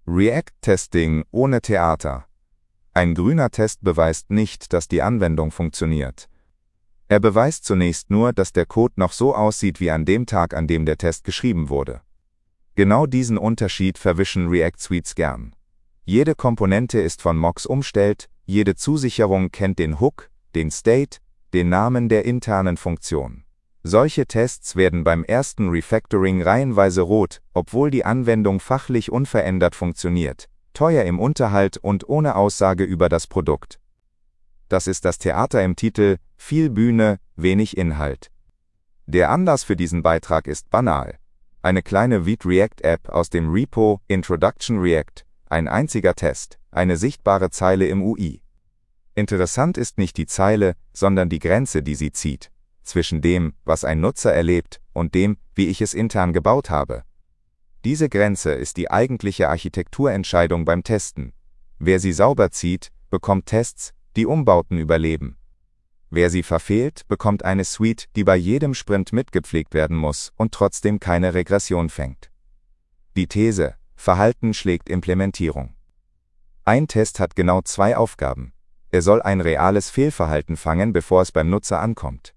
React-Testing ohne Theater. Ein grüner Test beweist nicht, dass die Anwendung funktioniert. Er beweist zunächst nur, dass der Code noch so aussieht wie an dem Tag, an dem der Test geschrieben wurde. Genau diesen Unterschied verwischen React-Suites gern. Jede Komponente ist von Mocks umstellt, jede Zusicherung kennt den Hook, den State, den Namen der internen Funktion. Solche Tests werden beim ersten Refactoring reihenweise rot, obwohl die Anwendung fachlich unverändert funktioniert, teuer im Unterhalt und ohne Aussage über das Produkt. Das ist das Theater im Titel, viel Bühne, wenig Inhalt. Der Anlass für diesen Beitrag ist banal. Eine kleine Vite-React-App aus dem Repo Introduction React, ein einziger Test, eine sichtbare Zeile im UI. Interessant ist nicht die Zeile, sondern die Grenze, die sie zieht, zwischen dem, was ein Nutzer erlebt, und dem, wie ich es intern gebaut habe. Diese Grenze ist die eigentliche Architekturentscheidung beim Testen. Wer sie sauber zieht, bekommt Tests, die Umbauten überleben. Wer sie verfehlt, bekommt eine Suite, die bei jedem Sprint mitgepflegt werden muss und trotzdem keine Regression fängt. Die These: Verhalten schlägt Implementierung. Ein Test hat genau zwei Aufgaben. Er soll ein reales Fehlverhalten fangen, bevor es beim Nutzer ankommt.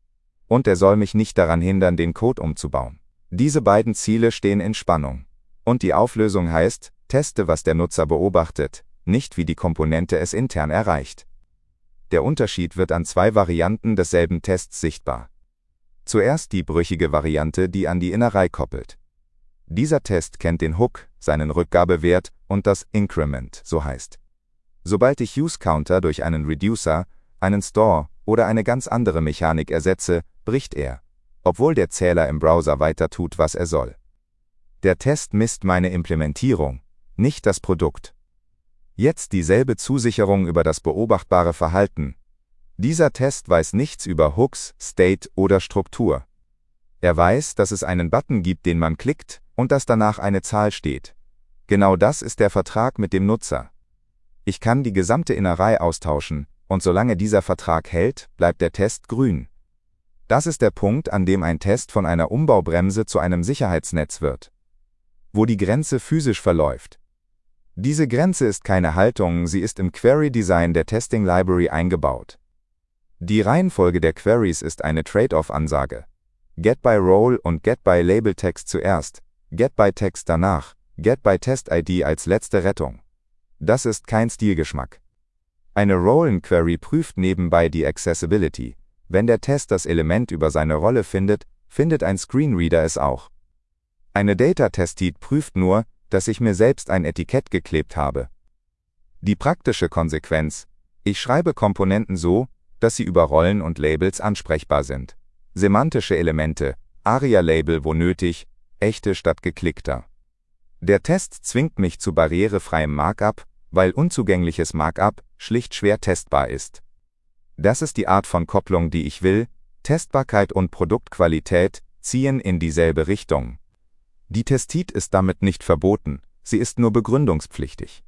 Und er soll mich nicht daran hindern, den Code umzubauen. Diese beiden Ziele stehen in Spannung. Und die Auflösung heißt, teste, was der Nutzer beobachtet, nicht wie die Komponente es intern erreicht. Der Unterschied wird an zwei Varianten desselben Tests sichtbar. Zuerst die brüchige Variante, die an die Innerei koppelt. Dieser Test kennt den Hook, seinen Rückgabewert und das Increment, so heißt. Sobald ich UseCounter durch einen Reducer, einen Store oder eine ganz andere Mechanik ersetze, bricht er, obwohl der Zähler im Browser weiter tut, was er soll. Der Test misst meine Implementierung, nicht das Produkt. Jetzt dieselbe Zusicherung über das beobachtbare Verhalten. Dieser Test weiß nichts über Hooks, State oder Struktur. Er weiß, dass es einen Button gibt, den man klickt, und dass danach eine Zahl steht. Genau das ist der Vertrag mit dem Nutzer. Ich kann die gesamte Innerei austauschen, und solange dieser Vertrag hält, bleibt der Test grün. Das ist der Punkt, an dem ein Test von einer Umbaubremse zu einem Sicherheitsnetz wird. Wo die Grenze physisch verläuft. Diese Grenze ist keine Haltung, sie ist im Query-Design der Testing Library eingebaut. Die Reihenfolge der Queries ist eine Trade-off-Ansage. Get-by-Role und Get-by-Label-Text zuerst, Get-by-Text danach, Get-by-Test-ID als letzte Rettung. Das ist kein Stilgeschmack. Eine Rollen-Query prüft nebenbei die Accessibility. Wenn der Test das Element über seine Rolle findet, findet ein Screenreader es auch. Eine Data-Testit prüft nur, dass ich mir selbst ein Etikett geklebt habe. Die praktische Konsequenz: Ich schreibe Komponenten so, dass sie über Rollen und Labels ansprechbar sind. Semantische Elemente, ARIA-Label wo nötig, echte statt geklickter. Der Test zwingt mich zu barrierefreiem Markup, weil unzugängliches Markup schlicht schwer testbar ist. Das ist die Art von Kopplung, die ich will. Testbarkeit und Produktqualität ziehen in dieselbe Richtung. Die Testit ist damit nicht verboten, sie ist nur begründungspflichtig.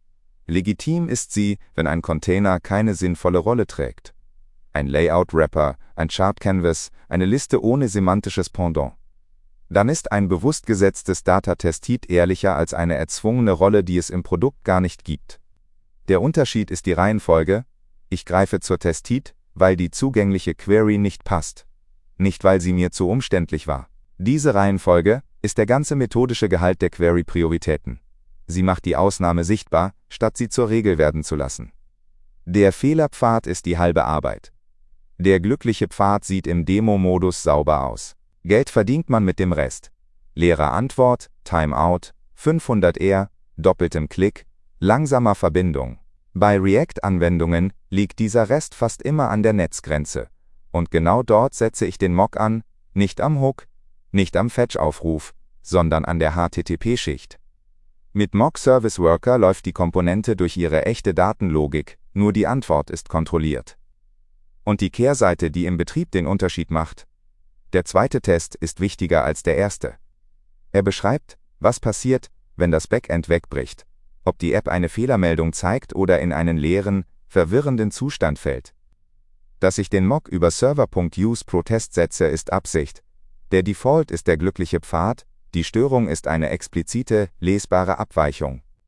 Legitim ist sie, wenn ein Container keine sinnvolle Rolle trägt. Ein Layout-Wrapper, ein Chart-Canvas, eine Liste ohne semantisches Pendant. Dann ist ein bewusst gesetztes Data-Testit ehrlicher als eine erzwungene Rolle, die es im Produkt gar nicht gibt. Der Unterschied ist die Reihenfolge: Ich greife zur Testit, weil die zugängliche Query nicht passt. Nicht weil sie mir zu umständlich war. Diese Reihenfolge ist der ganze methodische Gehalt der Query-Prioritäten. Sie macht die Ausnahme sichtbar, statt sie zur Regel werden zu lassen. Der Fehlerpfad ist die halbe Arbeit. Der glückliche Pfad sieht im Demo-Modus sauber aus. Geld verdient man mit dem Rest. Leere Antwort, Timeout, 500R, doppeltem Klick, langsamer Verbindung. Bei React-Anwendungen liegt dieser Rest fast immer an der Netzgrenze. Und genau dort setze ich den Mock an, nicht am Hook, nicht am Fetch-Aufruf, sondern an der HTTP-Schicht. Mit Mock Service Worker läuft die Komponente durch ihre echte Datenlogik, nur die Antwort ist kontrolliert. Und die Kehrseite, die im Betrieb den Unterschied macht: Der zweite Test ist wichtiger als der erste. Er beschreibt, was passiert, wenn das Backend wegbricht, ob die App eine Fehlermeldung zeigt oder in einen leeren, verwirrenden Zustand fällt. Dass ich den Mock über Server.use/Protest setze, ist Absicht. Der Default ist der glückliche Pfad, die Störung ist eine explizite, lesbare Abweichung.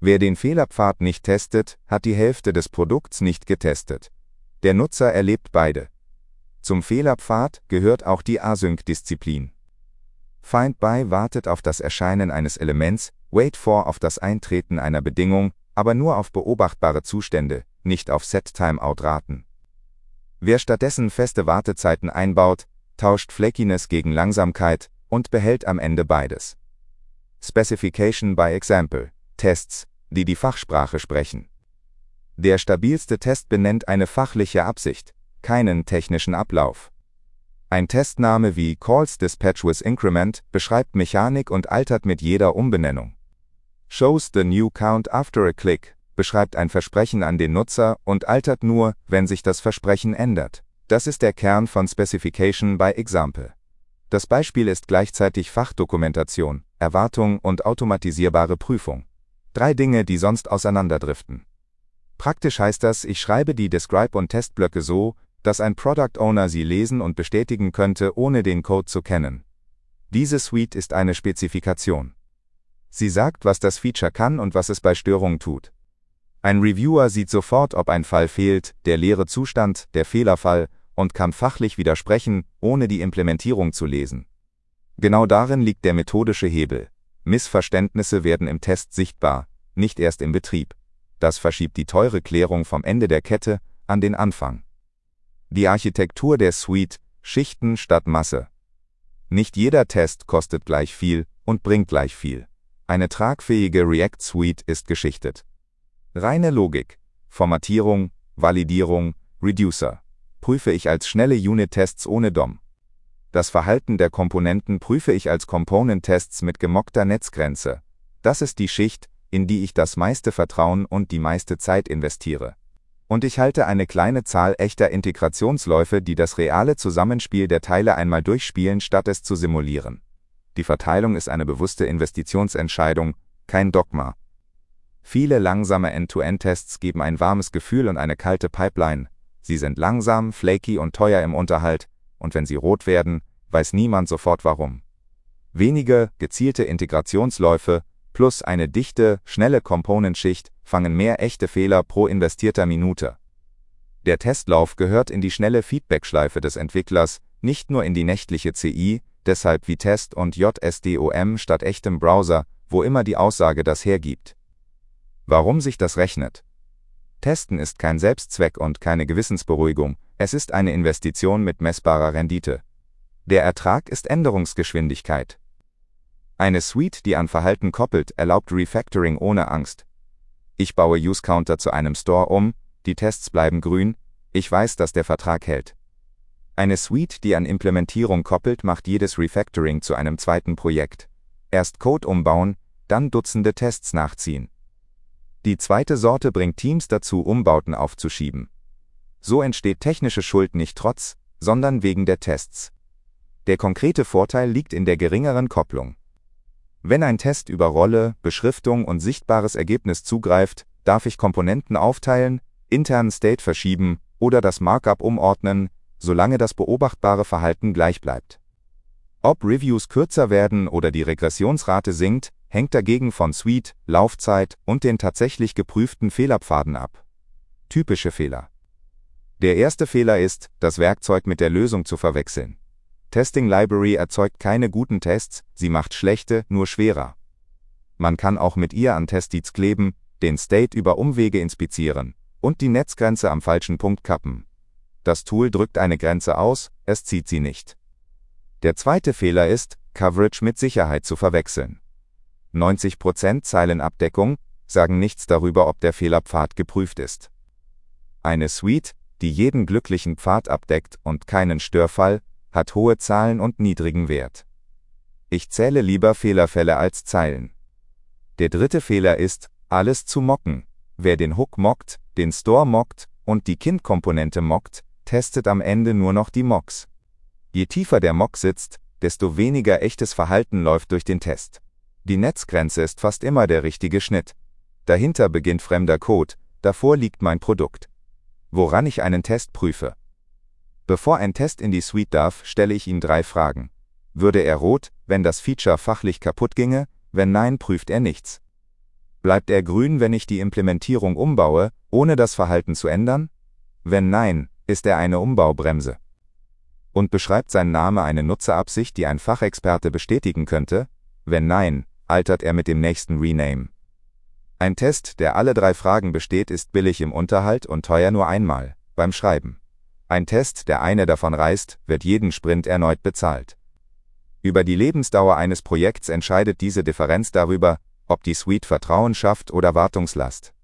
Wer den Fehlerpfad nicht testet, hat die Hälfte des Produkts nicht getestet. Der Nutzer erlebt beide. Zum Fehlerpfad gehört auch die Async-Disziplin. Find by wartet auf das Erscheinen eines Elements, wait for auf das Eintreten einer Bedingung, aber nur auf beobachtbare Zustände, nicht auf Set-Timeout-Raten. Wer stattdessen feste Wartezeiten einbaut, tauscht Flakiness gegen Langsamkeit und behält am Ende beides. Specification by Example. Tests, die die Fachsprache sprechen. Der stabilste Test benennt eine fachliche Absicht, keinen technischen Ablauf. Ein Testname wie Calls Dispatch with Increment beschreibt Mechanik und altert mit jeder Umbenennung. Shows the new count after a click beschreibt ein Versprechen an den Nutzer und altert nur, wenn sich das Versprechen ändert. Das ist der Kern von Specification by Example. Das Beispiel ist gleichzeitig Fachdokumentation, Erwartung und automatisierbare Prüfung. 3 Dinge, die sonst auseinanderdriften. Praktisch heißt das, ich schreibe die Describe- und Testblöcke so, dass ein Product Owner sie lesen und bestätigen könnte, ohne den Code zu kennen. Diese Suite ist eine Spezifikation. Sie sagt, was das Feature kann und was es bei Störungen tut. Ein Reviewer sieht sofort, ob ein Fall fehlt, der leere Zustand, der Fehlerfall, und kann fachlich widersprechen, ohne die Implementierung zu lesen. Genau darin liegt der methodische Hebel. Missverständnisse werden im Test sichtbar, nicht erst im Betrieb. Das verschiebt die teure Klärung vom Ende der Kette an den Anfang. Die Architektur der Suite, Schichten statt Masse. Nicht jeder Test kostet gleich viel und bringt gleich viel. Eine tragfähige React-Suite ist geschichtet. Reine Logik, Formatierung, Validierung, Reducer. Prüfe ich als schnelle Unit-Tests ohne DOM. Das Verhalten der Komponenten prüfe ich als Component-Tests mit gemockter Netzgrenze. Das ist die Schicht, in die ich das meiste Vertrauen und die meiste Zeit investiere. Und ich halte eine kleine Zahl echter Integrationsläufe, die das reale Zusammenspiel der Teile einmal durchspielen, statt es zu simulieren. Die Verteilung ist eine bewusste Investitionsentscheidung, kein Dogma. Viele langsame End-to-End-Tests geben ein warmes Gefühl und eine kalte Pipeline. Sie sind langsam, flaky und teuer im Unterhalt, und wenn sie rot werden, weiß niemand sofort warum. Wenige, gezielte Integrationsläufe plus eine dichte, schnelle Component-Schicht fangen mehr echte Fehler pro investierter Minute. Der Testlauf gehört in die schnelle Feedback-Schleife des Entwicklers, nicht nur in die nächtliche CI, deshalb Vitest und JSDOM statt echtem Browser, wo immer die Aussage das hergibt. Warum sich das rechnet? Testen ist kein Selbstzweck und keine Gewissensberuhigung, es ist eine Investition mit messbarer Rendite. Der Ertrag ist Änderungsgeschwindigkeit. Eine Suite, die an Verhalten koppelt, erlaubt Refactoring ohne Angst. Ich baue Use-Counter zu einem Store um, die Tests bleiben grün, ich weiß, dass der Vertrag hält. Eine Suite, die an Implementierung koppelt, macht jedes Refactoring zu einem zweiten Projekt. Erst Code umbauen, dann Dutzende Tests nachziehen. Die zweite Sorte bringt Teams dazu, Umbauten aufzuschieben. So entsteht technische Schuld nicht trotz, sondern wegen der Tests. Der konkrete Vorteil liegt in der geringeren Kopplung. Wenn ein Test über Rolle, Beschriftung und sichtbares Ergebnis zugreift, darf ich Komponenten aufteilen, internen State verschieben oder das Markup umordnen, solange das beobachtbare Verhalten gleich bleibt. Ob Reviews kürzer werden oder die Regressionsrate sinkt, hängt dagegen von Suite, Laufzeit und den tatsächlich geprüften Fehlerpfaden ab. Typische Fehler. Der erste Fehler ist, das Werkzeug mit der Lösung zu verwechseln. Testing Library erzeugt keine guten Tests, sie macht schlechte nur schwerer. Man kann auch mit ihr an Testdienst kleben, den State über Umwege inspizieren und die Netzgrenze am falschen Punkt kappen. Das Tool drückt eine Grenze aus, es zieht sie nicht. Der zweite Fehler ist, Coverage mit Sicherheit zu verwechseln. 90% Zeilenabdeckung sagen nichts darüber, ob der Fehlerpfad geprüft ist. Eine Suite, die jeden glücklichen Pfad abdeckt und keinen Störfall, hat hohe Zahlen und niedrigen Wert. Ich zähle lieber Fehlerfälle als Zeilen. Der dritte Fehler ist, alles zu mocken. Wer den Hook mockt, den Store mockt und die Kind-Komponente mockt, testet am Ende nur noch die Mocks. Je tiefer der Mock sitzt, desto weniger echtes Verhalten läuft durch den Test. Die Netzgrenze ist fast immer der richtige Schnitt. Dahinter beginnt fremder Code, davor liegt mein Produkt. Woran ich einen Test prüfe. Bevor ein Test in die Suite darf, stelle ich ihm 3 Fragen. Würde er rot, wenn das Feature fachlich kaputt ginge? Wenn nein, prüft er nichts. Bleibt er grün, wenn ich die Implementierung umbaue, ohne das Verhalten zu ändern? Wenn nein, ist er eine Umbaubremse. Und beschreibt sein Name eine Nutzerabsicht, die ein Fachexperte bestätigen könnte? Wenn nein, altert er mit dem nächsten Rename. Ein Test, der alle 3 Fragen besteht, ist billig im Unterhalt und teuer nur einmal, beim Schreiben. Ein Test, der eine davon reißt, wird jeden Sprint erneut bezahlt. Über die Lebensdauer eines Projekts entscheidet diese Differenz darüber, ob die Suite Vertrauen schafft oder Wartungslast.